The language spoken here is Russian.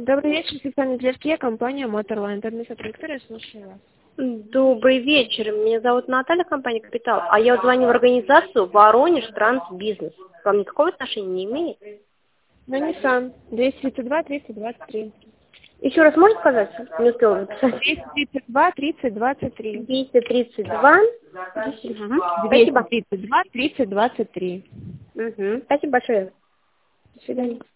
Добрый вечер, специальный для РКИА, компания Моторлайн. Администратор Виктория, слушаю вас. Добрый вечер. Меня зовут Наталья, компания «Капитал». А я звоню в организацию «Воронеж Трансбизнес». К вам никакого отношения не имеет? На Nissan 232 323. Еще раз можно сказать? Не успела записать. 232 3023. 232. Спасибо. 232 3023. Спасибо большое. До свидания.